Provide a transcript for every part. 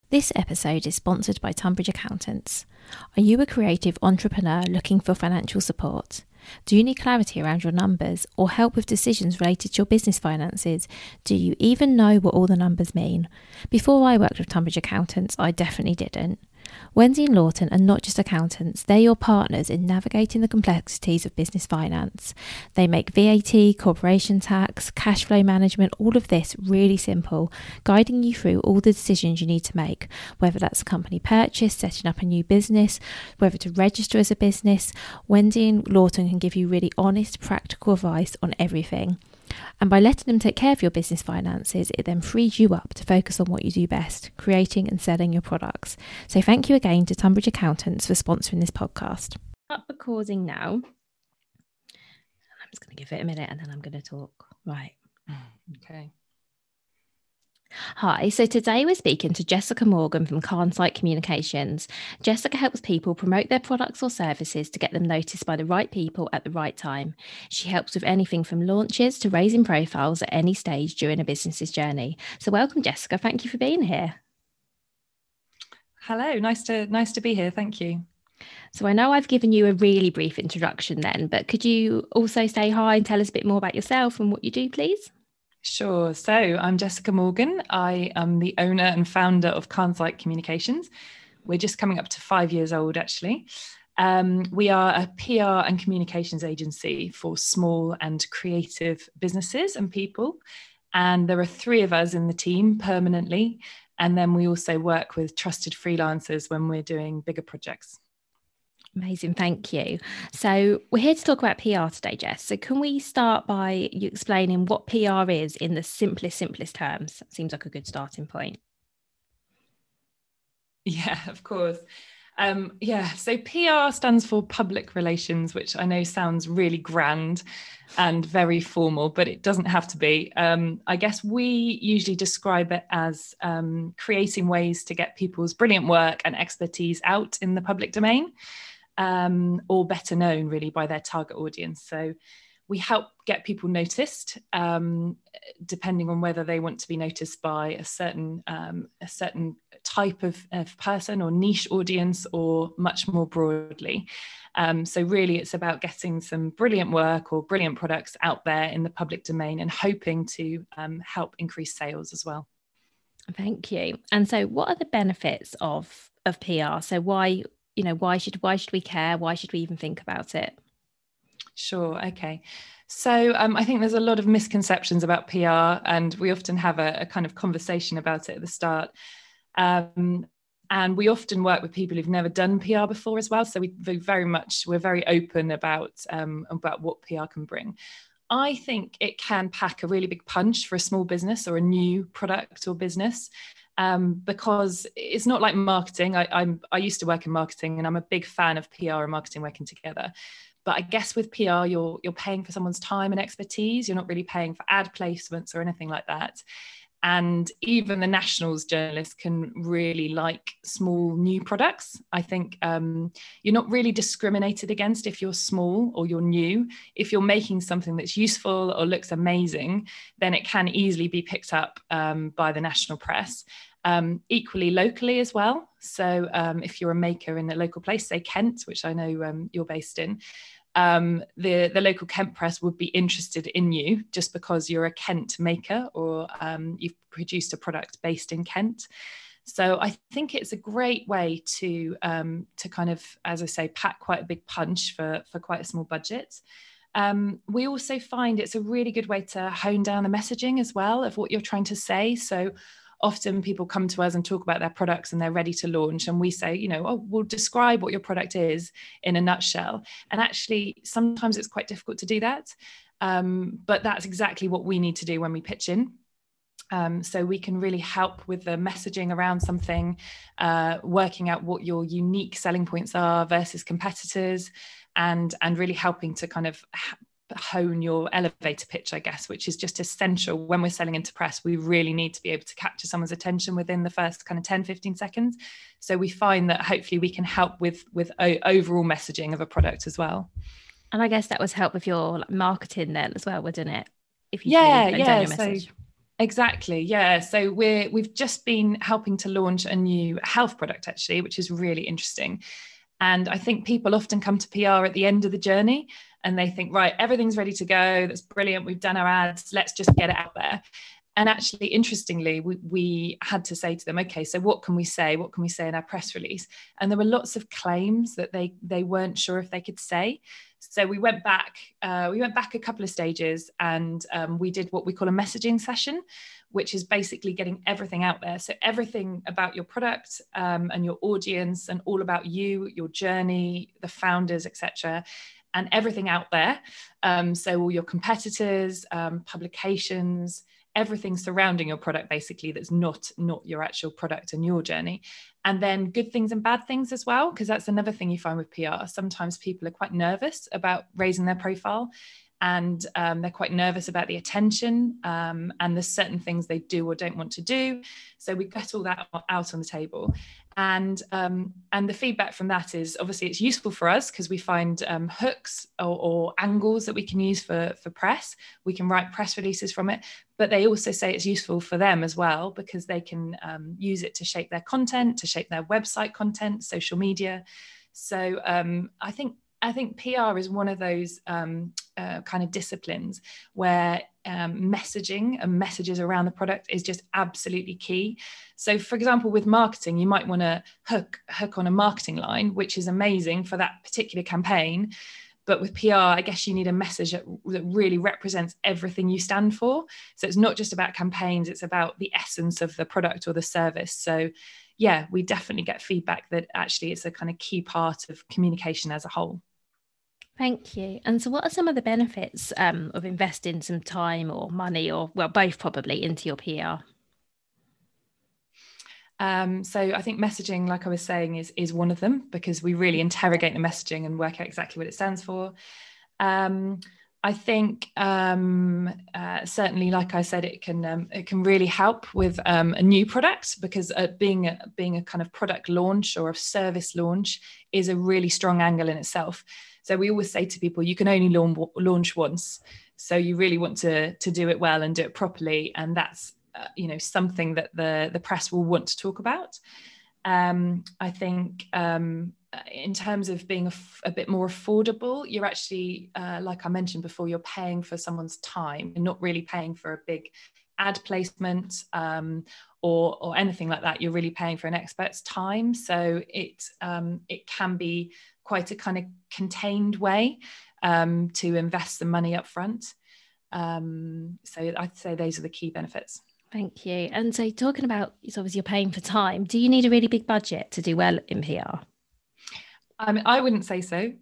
This episode is sponsored by Tunbridge Accountants. Are you a creative entrepreneur looking for financial support? Do you need clarity around your numbers or help with decisions related to your business finances? Do you even know what all the numbers mean? Before I worked with Tunbridge Accountants, I definitely didn't. Wendy and Lawton are not just accountants, they're your partners in navigating the complexities of business finance. They make VAT, corporation tax, cash flow management, all of this really simple, guiding you through all the decisions you need to make, whether that's a company purchase, setting up a new business, whether to register as a business. Wendy and Lawton can give you really honest, practical advice on everything. And by letting them take care of your business finances, it then frees you up to focus on what you do best, creating and selling your products. So thank you again to Tunbridge Accountants for sponsoring this podcast. Start recording now. I'm just going to give it a minute and then I'm going to talk. Right. Okay. Hi, so today we're speaking to Jessica Morgan from Carnsight Communications. Jessica helps people promote their products or services to get them noticed by the right people at the right time. She helps with anything from launches to raising profiles at any stage during a business's journey. So welcome, Jessica. Thank you for being here. Hello, nice to be here. Thank you. So I know I've given you a really brief introduction then, but could you also say hi and tell us a bit more about yourself and what you do, please? Sure. So I'm Jessica Morgan. I am the owner and founder of Carnsight Communications. We're just coming up to 5 years old, actually. We are a PR and communications agency for small and creative businesses and people. And there are 3 of us in the team permanently. And then we also work with trusted freelancers when we're doing bigger projects. Amazing, thank you. So we're here to talk about PR today, Jess. So can we start by you explaining what PR is in the simplest terms? That seems like a good starting point. Yeah, of course. So PR stands for public relations, which I know sounds really grand and very formal, but it doesn't have to be. I guess we usually describe it as creating ways to get people's brilliant work and expertise out in the public domain. Or better known really by their target audience. So we help get people noticed, depending on whether they want to be noticed by a certain type of person or niche audience, or much more broadly. So really it's about getting some brilliant work or brilliant products out there in the public domain and hoping to help increase sales as well. Thank you. And so what are the benefits of PR? So why should we care? Why should we even think about it? Sure. Okay. So I think there's a lot of misconceptions about PR, and we often have a kind of conversation about it at the start. And we often work with people who've never done PR before as well. So we're very open about what PR can bring. I think it can pack a really big punch for a small business or a new product or business. Because it's not like marketing. I used to work in marketing, and I'm a big fan of PR and marketing working together. But I guess with PR, you're paying for someone's time and expertise. You're not really paying for ad placements or anything like that. And even the Nationals journalists can really like small new products. I think you're not really discriminated against if you're small or you're new. If you're making something that's useful or looks amazing, then it can easily be picked up by the national press. Equally locally as well. So if you're a maker in a local place, say Kent, which I know you're based in, the local Kent press would be interested in you just because you're a Kent maker or you've produced a product based in Kent. So I think it's a great way to kind of, as I say, pack quite a big punch for quite a small budget. We also find it's a really good way to hone down the messaging as well of what you're trying to say. So often people come to us and talk about their products and they're ready to launch. And we say, we'll describe what your product is in a nutshell. And actually, sometimes it's quite difficult to do that. But that's exactly what we need to do when we pitch in. So we can really help with the messaging around something, working out what your unique selling points are versus competitors, and really helping to kind of hone your elevator pitch, I guess, which is just essential. When we're selling into press, we really need to be able to capture someone's attention within the first kind of 10-15 seconds. So we find that hopefully we can help with overall messaging of a product as well. And I guess that was help with your marketing then as well, wouldn't it? If you down your message. Exactly. Yeah. So we've just been helping to launch a new health product actually, which is really interesting. And I think people often come to PR at the end of the journey and they think, right, everything's ready to go. That's brilliant. We've done our ads. Let's just get it out there. And actually, interestingly, we had to say to them, okay, so what can we say? What can we say in our press release? And there were lots of claims that they weren't sure if they could say. So we went back a couple of stages, and we did what we call a messaging session, which is basically getting everything out there. So everything about your product and your audience, and all about you, your journey, the founders, etc., and everything out there. So all your competitors, publications, everything surrounding your product, basically, that's not your actual product and your journey. And then good things and bad things as well, because that's another thing you find with PR. Sometimes people are quite nervous about raising their profile, and they're quite nervous about the attention, and there's certain things they do or don't want to do. So we get all that out on the table. And the feedback from that is, obviously it's useful for us because we find hooks or angles that we can use for press. We can write press releases from it, but they also say it's useful for them as well, because they can use it to shape their content, to shape their website content, social media. So I think PR is one of those kind of disciplines where messaging and messages around the product is just absolutely key. So, for example, with marketing, you might want to hook on a marketing line, which is amazing for that particular campaign. But with PR, I guess you need a message that really represents everything you stand for. So it's not just about campaigns, it's about the essence of the product or the service. So yeah, we definitely get feedback that actually it's a kind of key part of communication as a whole. Thank you. And so what are some of the benefits of investing some time or money, or well, both probably, into your PR? So I think messaging, like I was saying, is one of them, because we really interrogate the messaging and work out exactly what it stands for. I think certainly, like I said, it can really help with a new product, because being a kind of product launch or a service launch is a really strong angle in itself. So we always say to people, you can only launch once. So you really want to do it well and do it properly, and that's something that the press will want to talk about. I think in terms of being a bit more affordable, you're actually, like I mentioned before, you're paying for someone's time and not really paying for a big ad placement or anything like that. You're really paying for an expert's time. So it can be quite a kind of contained way to invest the money up front. So I'd say those are the key benefits. Thank you. And so talking about, it's obviously you're paying for time. Do you need a really big budget to do well in PR? I mean, I wouldn't say so.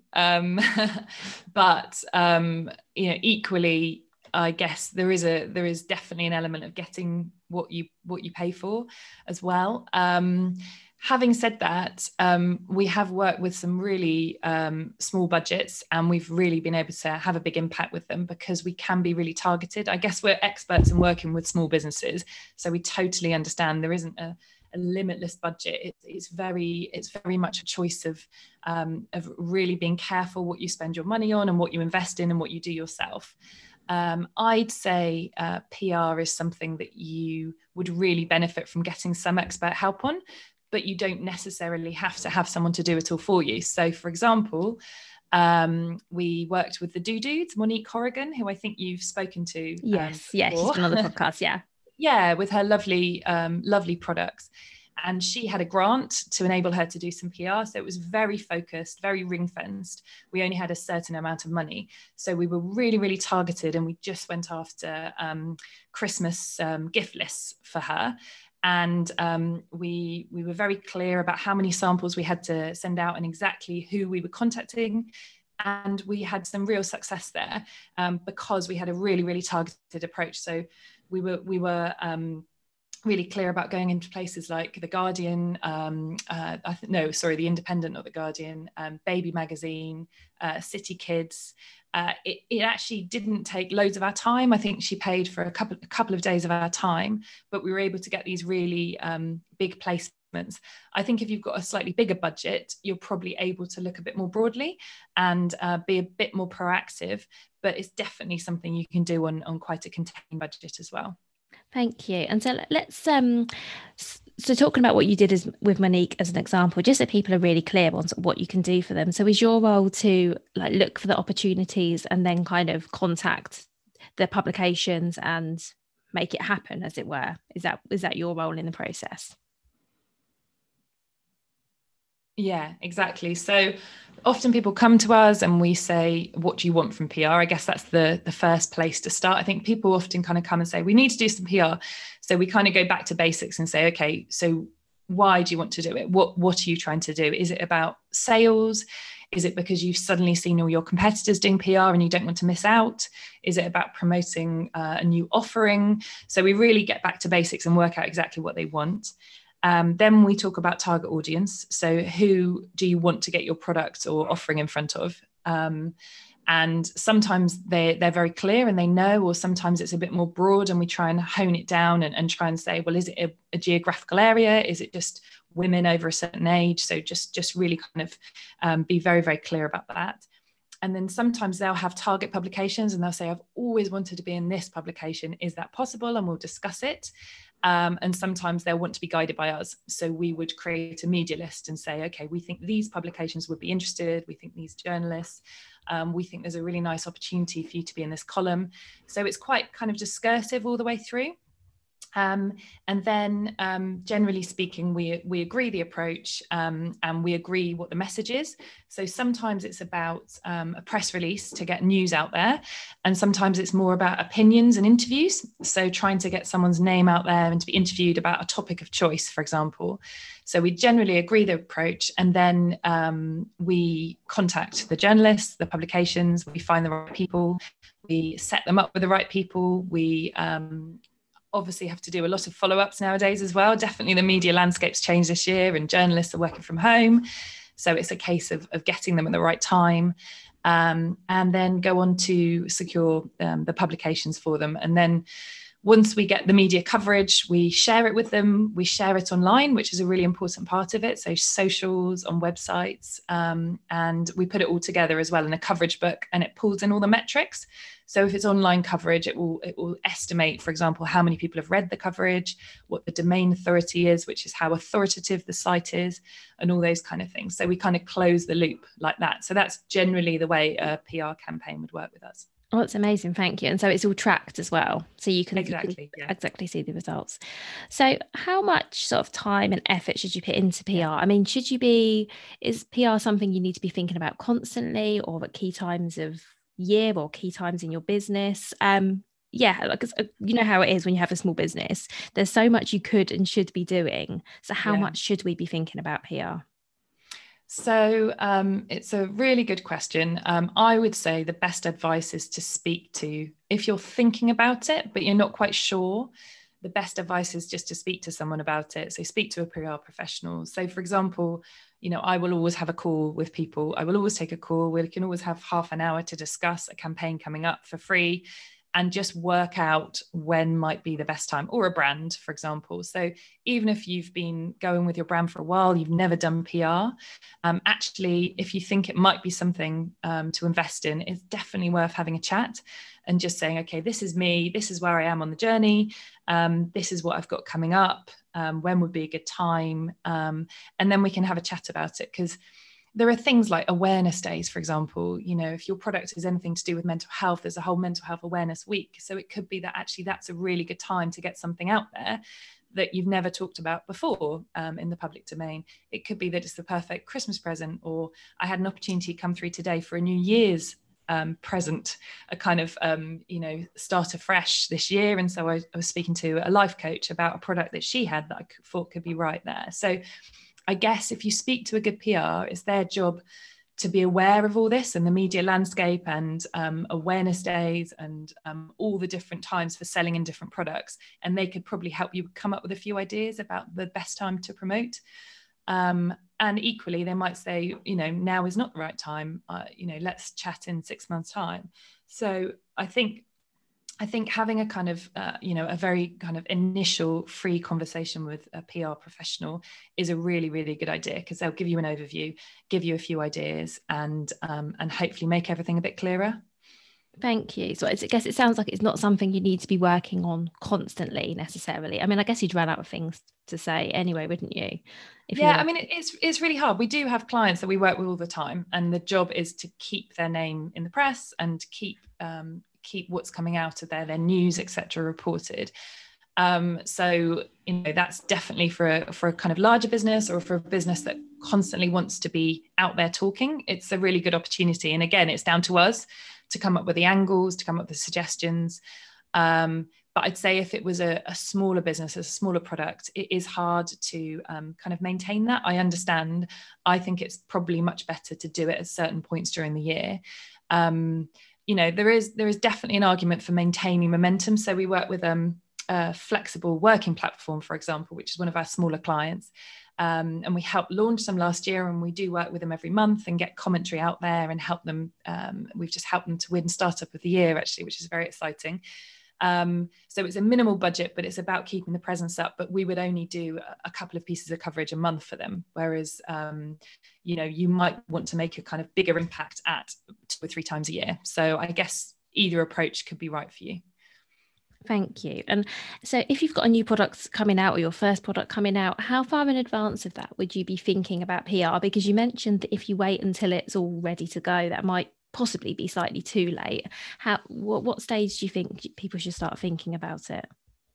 But equally, I guess there is definitely an element of getting what you pay for as well. Having said that, we have worked with some really small budgets, and we've really been able to have a big impact with them, because we can be really targeted. I guess we're experts in working with small businesses, so we totally understand there isn't a limitless budget. It's very much a choice of really being careful what you spend your money on and what you invest in and what you do yourself. I'd say PR is something that you would really benefit from getting some expert help on, but you don't necessarily have to have someone to do it all for you. So, for example, we worked with the Dudes, Monique Corrigan, who I think you've spoken to. Yes, she's been on the podcast, yeah. Yeah, with her lovely products. And she had a grant to enable her to do some PR. So it was very focused, very ring-fenced. We only had a certain amount of money. So we were really, really targeted. And we just went after Christmas gift lists for her. And we were very clear about how many samples we had to send out and exactly who we were contacting. And we had some real success there because we had a really, really targeted approach. So we were really clear about going into places like The Guardian, The Independent, not The Guardian, Baby Magazine, City Kids. It actually didn't take loads of our time. I think she paid for a couple of days of our time, but we were able to get these really big placements. I think if you've got a slightly bigger budget, you're probably able to look a bit more broadly and be a bit more proactive, but it's definitely something you can do on quite a contained budget as well. Thank you. And so let's so talking about what you did with Monique as an example, just so people are really clear on sort of what you can do for them. So is your role to like look for the opportunities and then kind of contact the publications and make it happen, as it were? Is that your role in the process? Yeah, exactly. So often people come to us and we say, what do you want from PR? I guess that's the first place to start. I think people often kind of come and say, we need to do some PR. So we kind of go back to basics and say, okay, so why do you want to do it? What are you trying to do? Is it about sales? Is it because you've suddenly seen all your competitors doing PR and you don't want to miss out? Is it about promoting a new offering? So we really get back to basics and work out exactly what they want. Then we talk about target audience. So who do you want to get your product or offering in front of? And sometimes they're very clear and they know, or sometimes it's a bit more broad and we try and hone it down and try and say, well, is it a geographical area? Is it just women over a certain age? So just really kind of be very, very clear about that. And then sometimes they'll have target publications and they'll say, I've always wanted to be in this publication. Is that possible? And we'll discuss it. And sometimes they'll want to be guided by us. So we would create a media list and say, okay, we think these publications would be interested. We think these journalists, we think there's a really nice opportunity for you to be in this column. So it's quite kind of discursive all the way through. And then generally speaking, we agree the approach and we agree what the message is. So sometimes it's about a press release to get news out there. And sometimes it's more about opinions and interviews. So trying to get someone's name out there and to be interviewed about a topic of choice, for example. So we generally agree the approach and then we contact the journalists, the publications, we find the right people, we set them up with the right people, we obviously have to do a lot of follow-ups nowadays as well. Definitely the media landscape's changed this year and journalists are working from home. So it's a case of getting them at the right time and then go on to secure the publications for them. And then once we get the media coverage, we share it with them. We share it online, which is a really important part of it. So socials, on websites, and we put it all together as well in a coverage book, and it pulls in all the metrics. So if it's online coverage, it will estimate, for example, how many people have read the coverage, what the domain authority is, which is how authoritative the site is, and all those kind of things. So we kind of close the loop like that. So that's generally the way a PR campaign would work with us. Oh, that's amazing. Thank you. And so it's all tracked as well. So Exactly, you yeah. can exactly see the results. So how much sort of time and effort should you put into PR? I mean, is PR something you need to be thinking about constantly or at key times of year or key times in your business? Yeah, like you know how it is when you have a small business. There's so much you could and should be doing. So how Yeah. much should we be thinking about PR? So it's a really good question. I would say the best advice is to speak to, if you're thinking about it, but you're not quite sure, the best advice is just to speak to someone about it. So speak to a PR professional. So for example, I will always have a call with people. I will always take a call. We can always have half an hour to discuss a campaign coming up for free and just work out when might be the best time, or a brand, for example. So even if you've been going with your brand for a while, you've never done PR, actually, if you think it might be something to invest in, it's definitely worth having a chat and just saying, okay, this is me, this is where I am on the journey, this is what I've got coming up, when would be a good time, and then we can have a chat about it. Because there are things like awareness days, for example. If your product is anything to do with mental health, there's a whole mental health awareness week. So it could be that actually that's a really good time to get something out there that you've never talked about before in the public domain. It could be that it's the perfect Christmas present, or I had an opportunity come through today for a New Year's present, a kind of start afresh this year. And so I was speaking to a life coach about a product that she had that I thought could be right there. So I guess if you speak to a good PR, it's their job to be aware of all this and the media landscape and awareness days and all the different times for selling in different products. And they could probably help you come up with a few ideas about the best time to promote. And equally, they might say, now is not the right time. Let's chat in 6 months' time. So I think having a kind of, a very kind of initial free conversation with a PR professional is a really, really good idea, because they'll give you an overview, give you a few ideas, and hopefully make everything a bit clearer. Thank you. So I guess it sounds like it's not something you need to be working on constantly necessarily. I mean, I guess you'd run out of things to say anyway, wouldn't you? If you Yeah, were. I mean, it's really hard. We do have clients that we work with all the time, and the job is to keep their name in the press and keep what's coming out of their news, etc., reported. So that's definitely for a kind of larger business, or for a business that constantly wants to be out there talking. It's a really good opportunity, and again, it's down to us to come up with the angles, to come up with suggestions. But I'd say if it was a smaller business, a smaller product, it is hard to kind of maintain that. I understand. I think it's probably much better to do it at certain points during the year. There is definitely an argument for maintaining momentum. So we work with a flexible working platform, for example, which is one of our smaller clients. And we helped launch them last year, and we do work with them every month and get commentary out there and help them. We've just helped them to win Startup of the Year, actually, which is very exciting. So it's a minimal budget, but it's about keeping the presence up. But we would only do a couple of pieces of coverage a month for them, whereas you might want to make a kind of bigger impact at 2 or 3 times a year. So I guess either approach could be right for you. Thank you. And so if you've got a new product coming out, or your first product coming out, how far in advance of that would you be thinking about PR? Because you mentioned that if you wait until it's all ready to go, that might possibly be slightly too late. What stage do you think people should start thinking about it?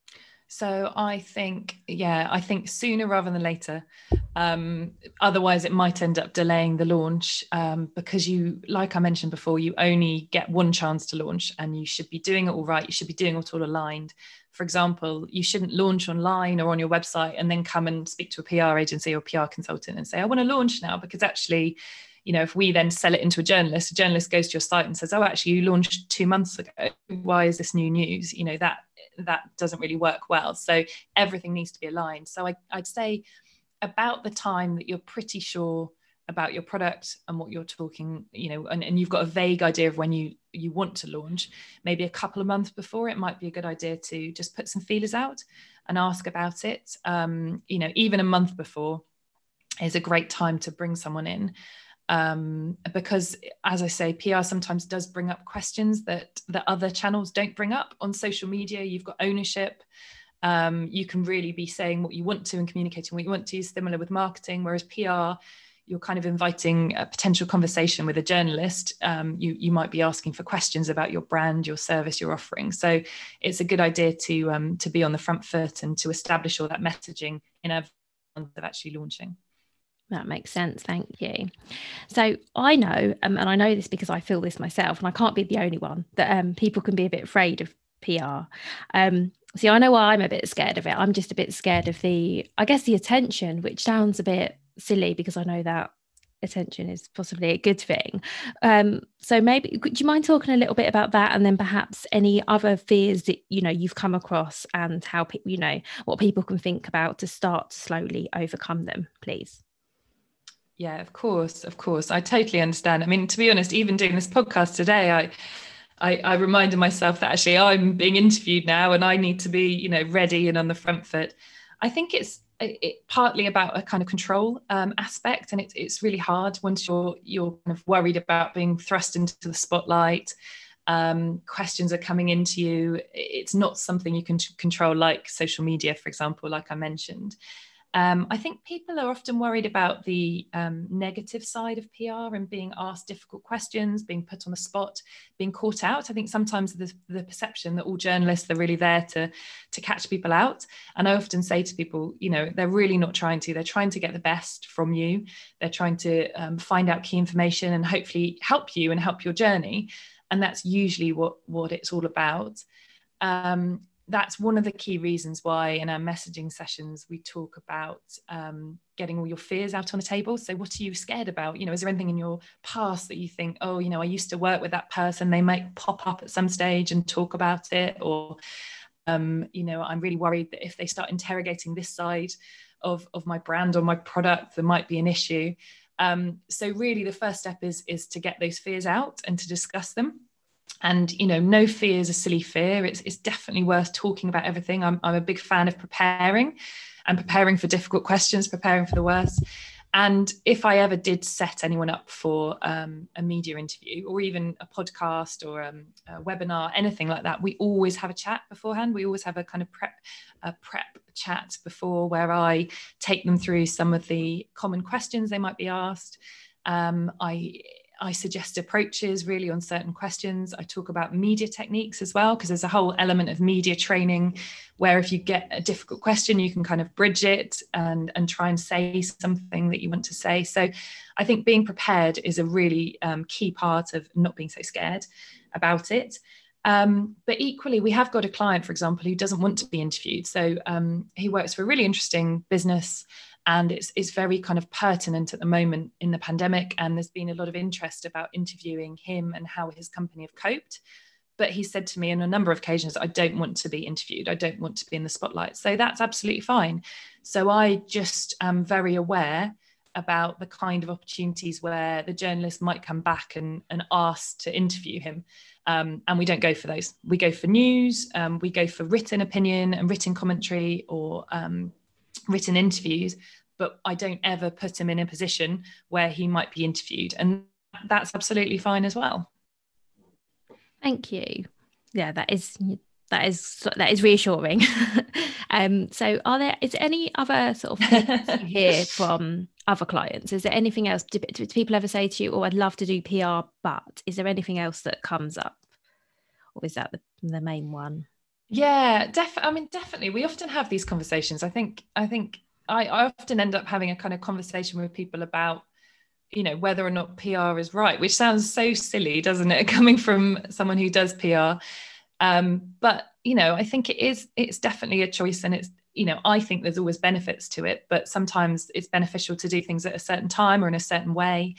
So I think sooner rather than later. Otherwise, it might end up delaying the launch, because like I mentioned before, you only get one chance to launch, and you should be doing it all right. You should be doing it all aligned. For example, you shouldn't launch online or on your website and then come and speak to a PR agency or PR consultant and say, I want to launch now, because actually, if we then sell it into a journalist goes to your site and says, oh, actually, you launched 2 months ago. Why is this new news? That doesn't really work well. So everything needs to be aligned. So I'd say about the time that you're pretty sure about your product and what you're talking, and you've got a vague idea of when you want to launch, maybe a couple of months before, it might be a good idea to just put some feelers out and ask about it. Even a month before is a great time to bring someone in. Because, as I say, PR sometimes does bring up questions that other channels don't bring up. On social media, you've got ownership. You can really be saying what you want to and communicating what you want to, similar with marketing, whereas PR, you're kind of inviting a potential conversation with a journalist. You might be asking for questions about your brand, your service, your offering. So it's a good idea to be on the front foot and to establish all that messaging in advance of actually launching. That makes sense. Thank you. So I know, and I know this because I feel this myself, and I can't be the only one, that people can be a bit afraid of PR. See, I know why I'm a bit scared of it. I'm just a bit scared of the attention, which sounds a bit silly because I know that attention is possibly a good thing. So maybe, do you mind talking a little bit about that, and then perhaps any other fears that you've come across, and how what people can think about to start to slowly overcome them, please? Yeah, of course. I totally understand. I mean, to be honest, even doing this podcast today, I reminded myself that actually I'm being interviewed now, and I need to be, ready and on the front foot. I think it's partly about a kind of control aspect, and it's really hard once you're kind of worried about being thrust into the spotlight. Questions are coming into you. It's not something you can control, like social media, for example, like I mentioned. I think people are often worried about the negative side of PR and being asked difficult questions, being put on the spot, being caught out. I think sometimes the perception that all journalists are really there to catch people out. And I often say to people, they're really not trying to. They're trying to get the best from you. They're trying to find out key information and hopefully help you and help your journey. And that's usually what it's all about. That's one of the key reasons why in our messaging sessions we talk about getting all your fears out on the table. So what are you scared about? Is there anything in your past that you think, oh, I used to work with that person, they might pop up at some stage and talk about it, or I'm really worried that if they start interrogating this side of my brand or my product, there might be an issue. So really the first step is to get those fears out and to discuss them. And, no fear is a silly fear. It's definitely worth talking about everything. I'm a big fan of preparing for difficult questions, preparing for the worst. And if I ever did set anyone up for a media interview or even a podcast or a webinar, anything like that, we always have a chat beforehand. We always have a kind of prep chat before, where I take them through some of the common questions they might be asked. I suggest approaches really on certain questions. I talk about media techniques as well, because there's a whole element of media training where if you get a difficult question, you can kind of bridge it and try and say something that you want to say. So I think being prepared is a really key part of not being so scared about it. But equally, we have got a client, for example, who doesn't want to be interviewed. So he works for a really interesting business, and it's very kind of pertinent at the moment in the pandemic. And there's been a lot of interest about interviewing him and how his company have coped. But he said to me on a number of occasions, I don't want to be interviewed. I don't want to be in the spotlight. So that's absolutely fine. So I just am very aware about the kind of opportunities where the journalist might come back and ask to interview him. And we don't go for those. We go for news. We go for written opinion and written commentary, or written interviews, but I don't ever put him in a position where he might be interviewed, and that's absolutely fine as well. Thank you. Yeah, that is reassuring. So is there any other sort of things you hear from other clients? Is there anything else? Do people ever say to you, oh, I'd love to do PR, but is there anything else that comes up, or is that the main one? Yeah, definitely. We often have these conversations. I think I often end up having a kind of conversation with people about, whether or not PR is right, which sounds so silly, doesn't it, coming from someone who does PR. But, I think it's definitely a choice, and it's, I think there's always benefits to it, but sometimes it's beneficial to do things at a certain time or in a certain way.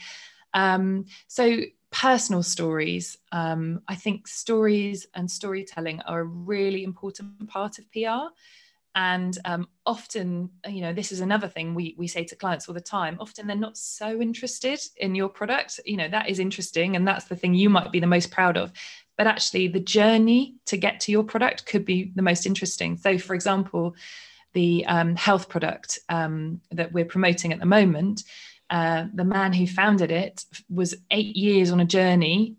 So personal stories, I think stories and storytelling are a really important part of PR. And often, this is another thing we say to clients all the time. Often they're not so interested in your product. That is interesting, and that's the thing you might be the most proud of. But actually, the journey to get to your product could be the most interesting. So, for example, the health product that we're promoting at the moment, the man who founded it was 8 years on a journey,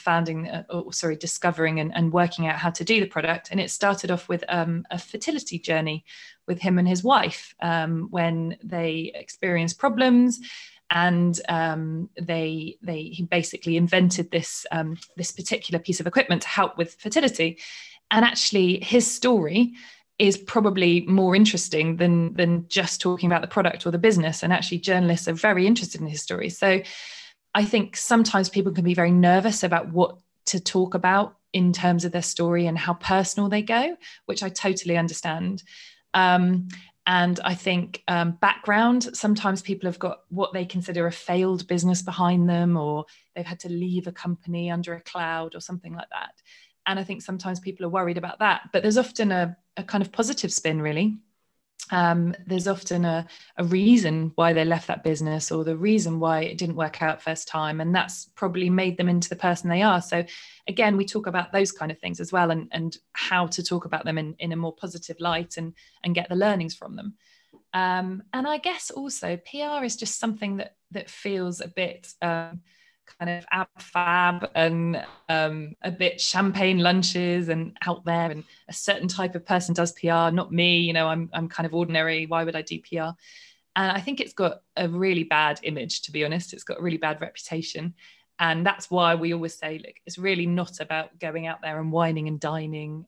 discovering and working out how to do the product. And it started off with a fertility journey with him and his wife when they experienced problems. And he basically invented this particular piece of equipment to help with fertility. And actually, his story is probably more interesting than just talking about the product or the business. And actually, journalists are very interested in his story. So I think sometimes people can be very nervous about what to talk about in terms of their story and how personal they go, which I totally understand. And I think background, sometimes people have got what they consider a failed business behind them, or they've had to leave a company under a cloud or something like that. And I think sometimes people are worried about that. But there's often a kind of positive spin, really. There's often a reason why they left that business, or the reason why it didn't work out first time. And that's probably made them into the person they are. So again, we talk about those kind of things as well, and how to talk about them in a more positive light and get the learnings from them. And I guess also PR is just something that feels a bit kind of ab fab and a bit champagne lunches and out there, and a certain type of person does PR, not me. I'm kind of ordinary. Why would I do PR? And I think it's got a really bad image, to be honest. It's got a really bad reputation. And that's why we always say, look, it's really not about going out there and whining and dining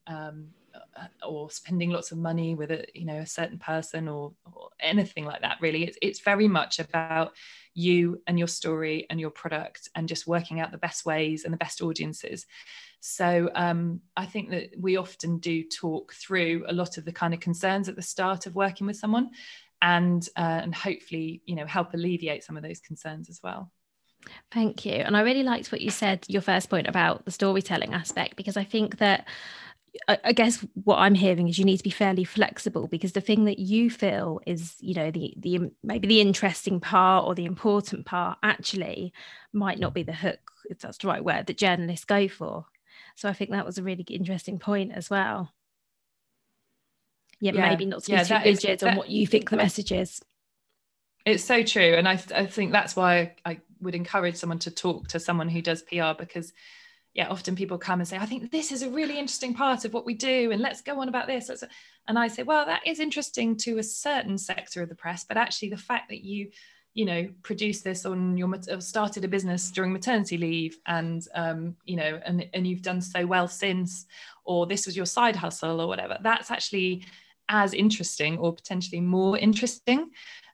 or spending lots of money with a certain person or anything like that. Really, it's very much about you and your story and your product, and just working out the best ways and the best audiences. So I think that we often do talk through a lot of the kind of concerns at the start of working with someone, and hopefully help alleviate some of those concerns as well. Thank you. And I really liked what you said, your first point about the storytelling aspect, because I think that, I guess what I'm hearing is you need to be fairly flexible, because the thing that you feel is, the maybe the interesting part or the important part actually might not be the hook, if that's the right word, that journalists go for. So I think that was a really interesting point as well. Yeah, maybe not to be too rigid on what you think the message is. It's so true. And I think that's why I would encourage someone to talk to someone who does PR, because yeah, often people come and say, I think this is a really interesting part of what we do, and let's go on about this. And I say, well, that is interesting to a certain sector of the press, but actually the fact that you produce this on your, started a business during maternity leave, and and you've done so well since, or this was your side hustle or whatever, that's actually as interesting or potentially more interesting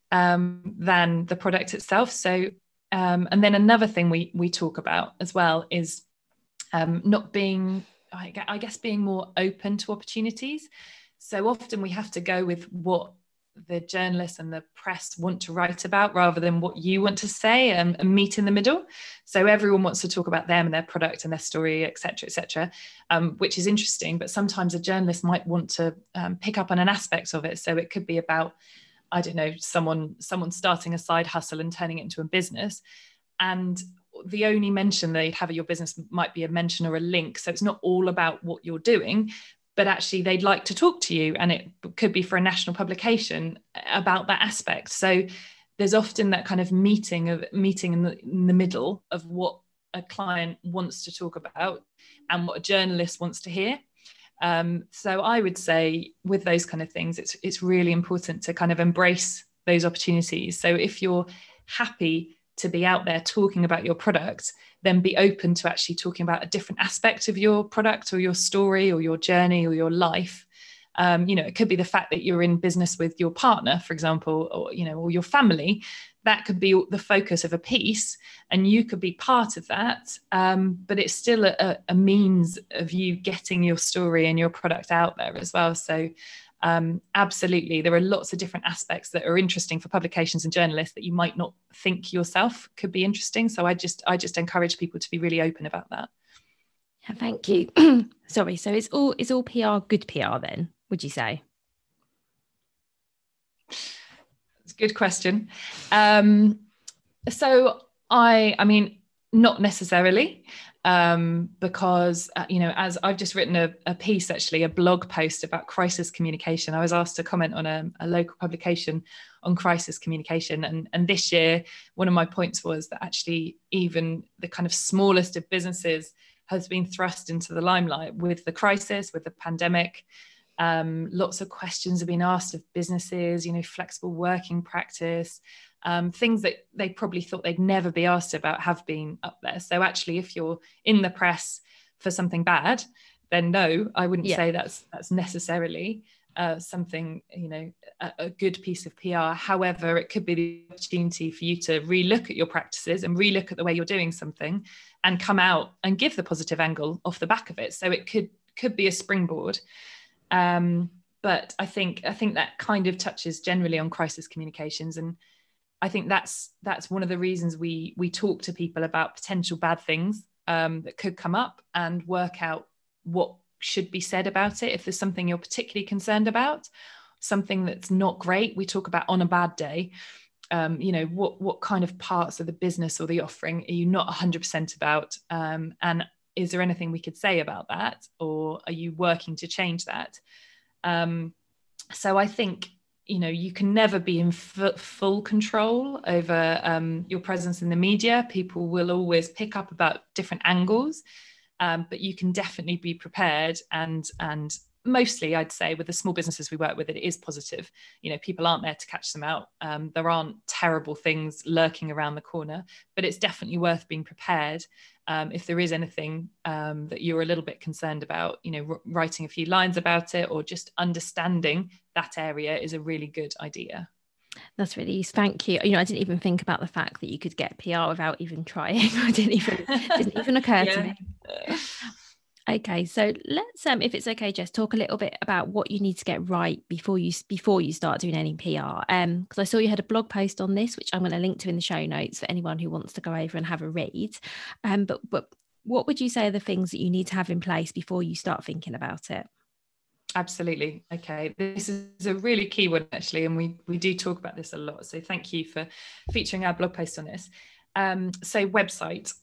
than the product itself. So and then another thing we talk about as well is not being, I guess, being more open to opportunities. So often we have to go with what the journalists and the press want to write about rather than what you want to say, and meet in the middle. So everyone wants to talk about them and their product and their story, etc., which is interesting. But sometimes a journalist might want to pick up on an aspect of it. So it could be about, I don't know, someone starting a side hustle and turning it into a business. And the only mention they'd have of your business might be a mention or a link. So it's not all about what you're doing, but actually they'd like to talk to you, and it could be for a national publication about that aspect. So there's often that kind of meeting in the middle of what a client wants to talk about and what a journalist wants to hear. So I would say with those kind of things, it's really important to kind of embrace those opportunities. So if you're happy to be out there talking about your product, then be open to actually talking about a different aspect of your product or your story or your journey or your life. It could be the fact that you're in business with your partner, for example, or your family. That could be the focus of a piece, and you could be part of that. But it's still a means of you getting your story and your product out there as well. So absolutely, there are lots of different aspects that are interesting for publications and journalists that you might not think yourself could be interesting. So I just encourage people to be really open about that. Yeah, thank you. Sorry, so is all PR good PR then, would you say? It's a good question. So I mean, not necessarily. Because as I've just written a piece, actually a blog post about crisis communication. I was asked to comment on a local publication on crisis communication, and this year one of my points was that actually even the kind of smallest of businesses has been thrust into the limelight with the crisis, with the pandemic. Lots of questions have been asked of businesses, flexible working practice, things that they probably thought they'd never be asked about have been up there. So actually, if you're in the press for something bad, then no, I wouldn't say that's necessarily something, a good piece of PR. However, it could be the opportunity for you to relook at your practices and relook at the way you're doing something and come out and give the positive angle off the back of it. So it could be a springboard. But I think that kind of touches generally on crisis communications, and I think that's one of the reasons we talk to people about potential bad things that could come up and work out what should be said about it. If there's something you're particularly concerned about, something that's not great, we talk about on a bad day. What kind of parts of the business or the offering are you not 100% about, and is there anything we could say about that, or are you working to change that? So I think you can never be in full control over your presence in the media. People will always pick up about different angles, but you can definitely be prepared. And mostly, I'd say, with the small businesses we work with, it is positive. People aren't there to catch them out. There aren't terrible things lurking around the corner, but it's definitely worth being prepared. If there is anything that you're a little bit concerned about, writing a few lines about it or just understanding that area is a really good idea. That's really useful. Thank you. I didn't even think about the fact that you could get PR without even trying. It didn't even occur to me. Okay, so let's, if it's okay, Jess, talk a little bit about what you need to get right before you start doing any PR. Because I saw you had a blog post on this, which I'm going to link to in the show notes for anyone who wants to go over and have a read. But what would you say are the things that you need to have in place before you start thinking about it? Absolutely. Okay, this is a really key one actually, and we do talk about this a lot. So thank you for featuring our blog post on this. So website.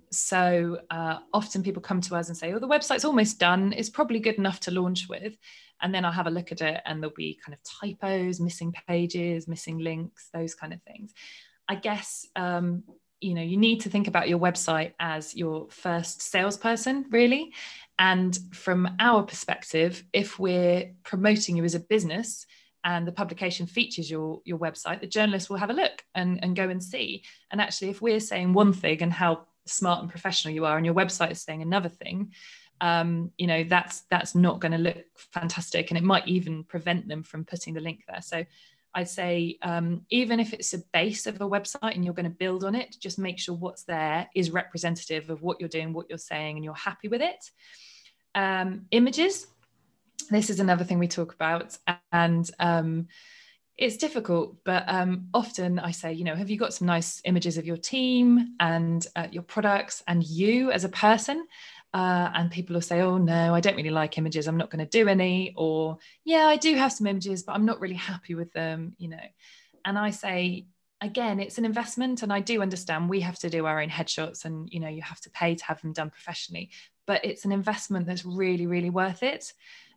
Often people come to us and say, oh, the website's almost done. It's probably good enough to launch with. And then I'll have a look at it, and there'll be kind of typos, missing pages, missing links, those kind of things. I guess, you need to think about your website as your first salesperson, really. And from our perspective, if we're promoting you as a business and the publication features your website, the journalist will have a look and go and see. And actually, if we're saying one thing and how smart and professional you are, and your website is saying another thing, that's not going to look fantastic, and it might even prevent them from putting the link there. So I'd say, even if it's a base of a website and you're going to build on it, just make sure what's there is representative of what you're doing, what you're saying, and you're happy with it. Images, this is another thing we talk about, and it's difficult, but often I say, have you got some nice images of your team and your products and you as a person? And people will say, oh no, I don't really like images, I'm not going to do any. Or, yeah, I do have some images, but I'm not really happy with them, And I say, again, it's an investment, and I do understand we have to do our own headshots, and you have to pay to have them done professionally, but it's an investment that's really, really worth it.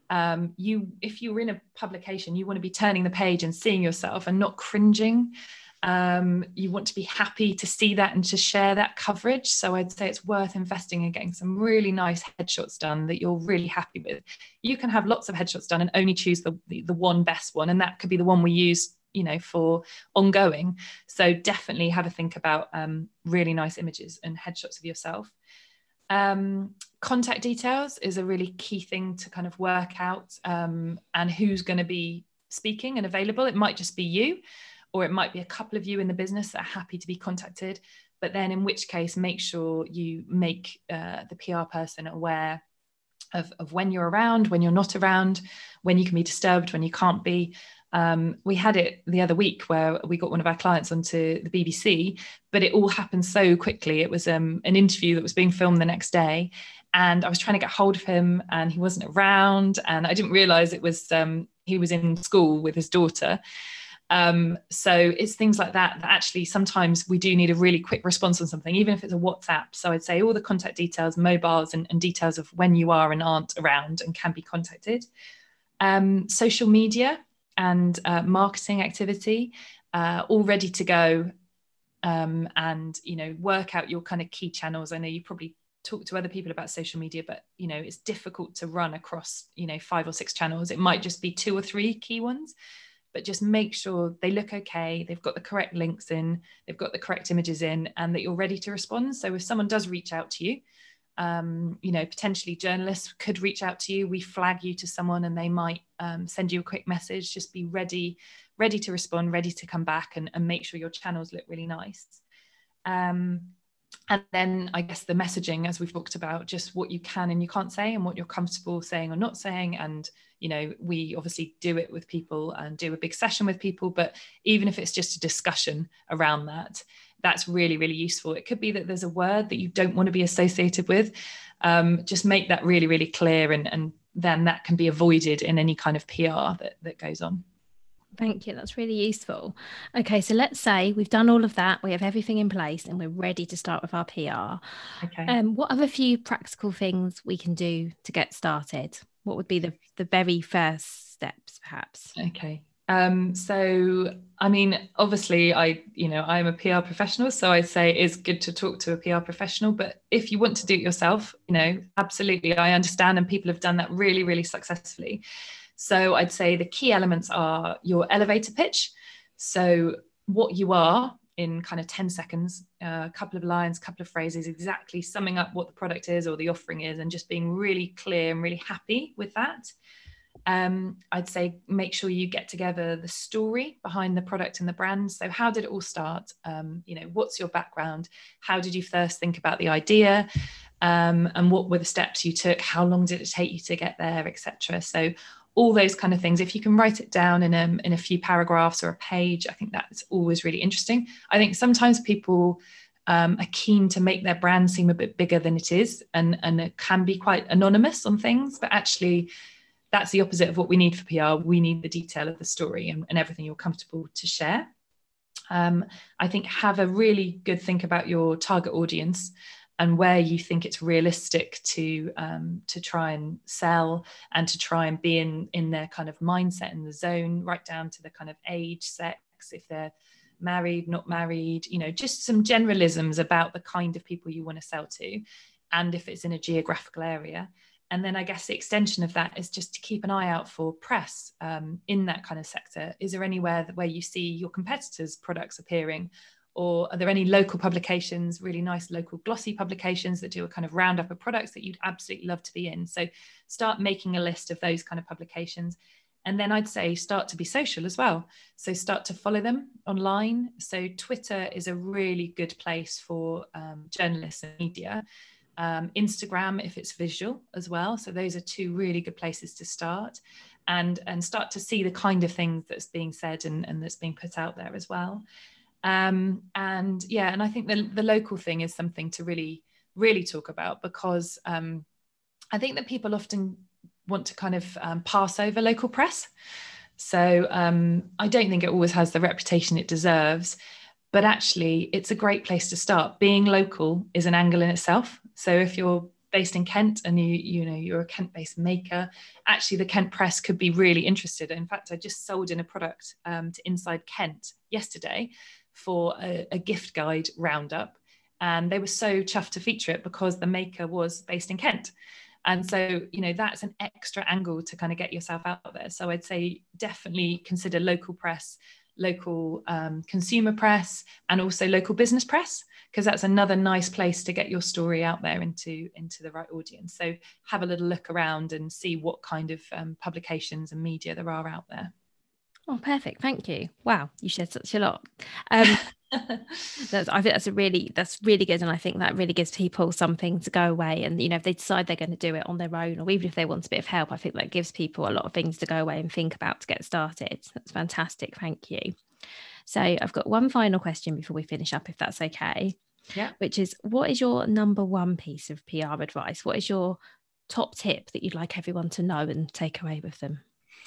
If you're in a publication, you want to be turning the page and seeing yourself and not cringing. You want to be happy to see that and to share that coverage. So I'd say it's worth investing in getting some really nice headshots done that you're really happy with. You can have lots of headshots done and only choose the one best one, and that could be the one we use for ongoing. So definitely have a think about really nice images and headshots of yourself. Contact details is a really key thing to kind of work out, and who's going to be speaking and available. It might just be you, or it might be a couple of you in the business that are happy to be contacted. But then in which case, make sure you make the PR person aware of when you're around, when you're not around, when you can be disturbed, when you can't be. We had it the other week where we got one of our clients onto the BBC, but it all happened so quickly. It was an interview that was being filmed the next day, and I was trying to get hold of him and he wasn't around, and I didn't realize it was he was in school with his daughter. So it's things like that actually sometimes we do need a really quick response on something, even if it's a WhatsApp. So I'd say all the contact details, mobiles, and details of when you are and aren't around and can be contacted. Social media and marketing activity, all ready to go, and work out your kind of key channels. I know you probably talk to other people about social media, but it's difficult to run across 5 or 6 channels. It might just be 2 or 3 key ones, but just make sure they look okay, they've got the correct links in, they've got the correct images in, and that you're ready to respond. So if someone does reach out to you, potentially journalists could reach out to you, we flag you to someone and they might send you a quick message. Just be ready to respond, ready to come back, and make sure your channels look really nice. And then I guess the messaging, as we've talked about, just what you can and you can't say and what you're comfortable saying or not saying. And we obviously do it with people and do a big session with people, but even if it's just a discussion around that, that's really, really useful. It could be that there's a word that you don't want to be associated with. Just make that really, really clear, and then that can be avoided in any kind of PR that goes on. Thank you. That's really useful. Okay, so let's say we've done all of that. We have everything in place and we're ready to start with our PR. Okay. What are a few practical things we can do to get started? What would be the very first steps, perhaps? Okay. So, I mean, obviously I'm a PR professional, so I'd say it's good to talk to a PR professional, but if you want to do it yourself, absolutely, I understand. And people have done that really, really successfully. So I'd say the key elements are your elevator pitch. So what you are in kind of 10 seconds, a couple of lines, a couple of phrases, exactly summing up what the product is or the offering is, and just being really clear and really happy with that. I'd say make sure you get together the story behind the product and the brand. So how did it all start? What's your background? How did you first think about the idea? And what were the steps you took? How long did it take you to get there, etc.? So all those kind of things, if you can write it down in a few paragraphs or a page, I think that's always really interesting. I think sometimes people are keen to make their brand seem a bit bigger than it is, and it can be quite anonymous on things, but actually that's the opposite of what we need for PR. We need the detail of the story and everything you're comfortable to share. I think have a really good think about your target audience. and where you think it's realistic to try and sell and to try and be in their kind of mindset in the zone, right down to the kind of age, sex, if they're married, not married, just some generalisms about the kind of people you want to sell to, and if it's in a geographical area. And then I guess the extension of that is just to keep an eye out for press in that kind of sector. Is there anywhere where you see your competitors' products appearing? Or are there any local publications, really nice local glossy publications that do a kind of roundup of products that you'd absolutely love to be in? So start making a list of those kind of publications. And then I'd say start to be social as well. So start to follow them online. So Twitter is a really good place for journalists and media. Instagram, if it's visual as well. So those are two really good places to start and start to see the kind of things that's being said and that's being put out there as well. And I think the local thing is something to really, really talk about, because I think that people often want to kind of pass over local press. So I don't think it always has the reputation it deserves, but actually it's a great place to start. Being local is an angle in itself. So if you're based in Kent and you're a Kent-based maker, actually the Kent Press could be really interested. In fact, I just sold in a product to Inside Kent yesterday for a gift guide roundup, and they were so chuffed to feature it because the maker was based in Kent. And so, that's an extra angle to kind of get yourself out there. So I'd say definitely consider local press, local consumer press, and also local business press, because that's another nice place to get your story out there into the right audience. So have a little look around and see what kind of publications and media there are out there. Oh, perfect. Thank you. Wow, you shared such a lot. I think that's really good. And I think that really gives people something to go away. And, if they decide they're going to do it on their own, or even if they want a bit of help, I think that gives people a lot of things to go away and think about to get started. That's fantastic. Thank you. So I've got one final question before we finish up, if that's okay. Yeah. Which is, what is your number one piece of PR advice? What is your top tip that you'd like everyone to know and take away with them?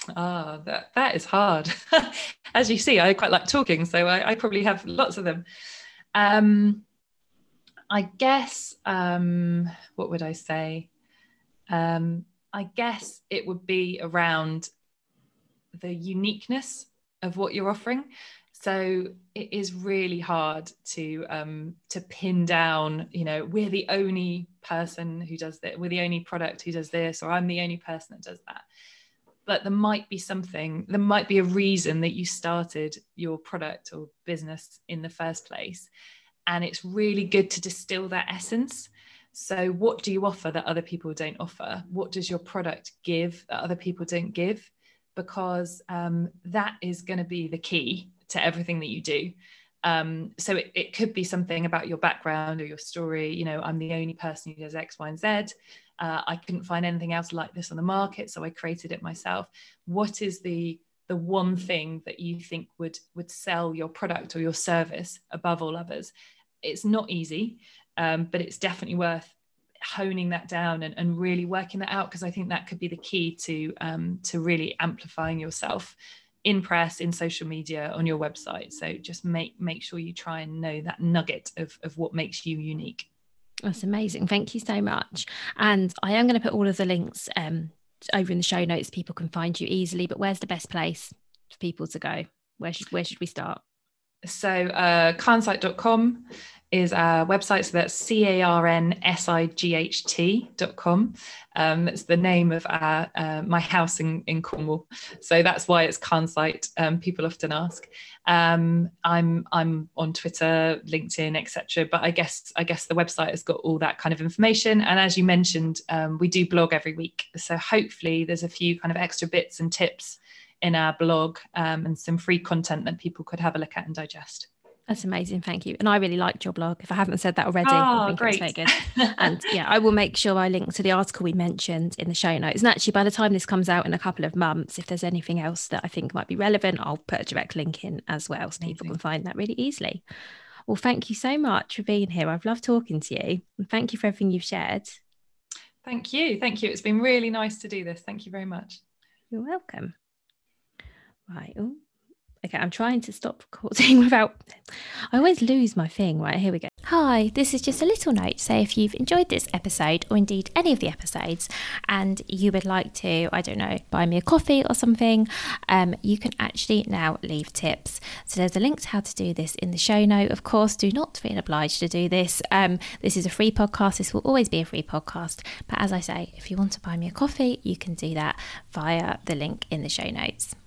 That is hard. As you see, I quite like talking, so I probably have lots of them. I guess, what would I say? I guess it would be around the uniqueness of what you're offering. So it is really hard to pin down, we're the only person who does this, we're the only product who does this, or I'm the only person that does that. But there might be a reason that you started your product or business in the first place. And it's really good to distill that essence. So what do you offer that other people don't offer? What does your product give that other people don't give? Because that is going to be the key to everything that you do. So it could be something about your background or your story. I'm the only person who does X, Y, and Z. I couldn't find anything else like this on the market, so I created it myself. What is the one thing that you think would sell your product or your service above all others? It's not easy, but it's definitely worth honing that down and really working that out, because I think that could be the key to really amplifying yourself in press, in social media, on your website. So just make sure you try and know that nugget of what makes you unique. That's amazing. Thank you so much. And I am going to put all of the links over in the show notes. People can find you easily, but where's the best place for people to go? Where should we start? So carnsight.com is our website. So that's carnsight.com. That's the name of my house in Cornwall. So that's why it's Carnsight. People often ask. I'm on Twitter, LinkedIn, etc. But I guess the website has got all that kind of information. And as you mentioned, we do blog every week. So hopefully there's a few kind of extra bits and tips in our blog and some free content that people could have a look at and digest. That's amazing. Thank you. And I really liked your blog. If I haven't said that already, I think great. It's very good. And yeah, I will make sure I link to the article we mentioned in the show notes. And actually, by the time this comes out in a couple of months, if there's anything else that I think might be relevant, I'll put a direct link in as well, so people can find that really easily. Well, thank you so much for being here. I've loved talking to you. And thank you for everything you've shared. Thank you. It's been really nice to do this. Thank you very much. You're welcome. Right. Ooh. Okay, I'm trying to stop recording without... I always lose my thing. Right, here we go. Hi, Hi, this is just a little note. So if you've enjoyed this episode, or indeed any of the episodes, and you would like to, I don't know, buy me a coffee or something, you can actually now leave tips. So there's a link to how to do this in the show note. Of course, do not feel obliged to do this. This is a free podcast. This will always be a free podcast. But as I say, if you want to buy me a coffee, you can do that via the link in the show notes.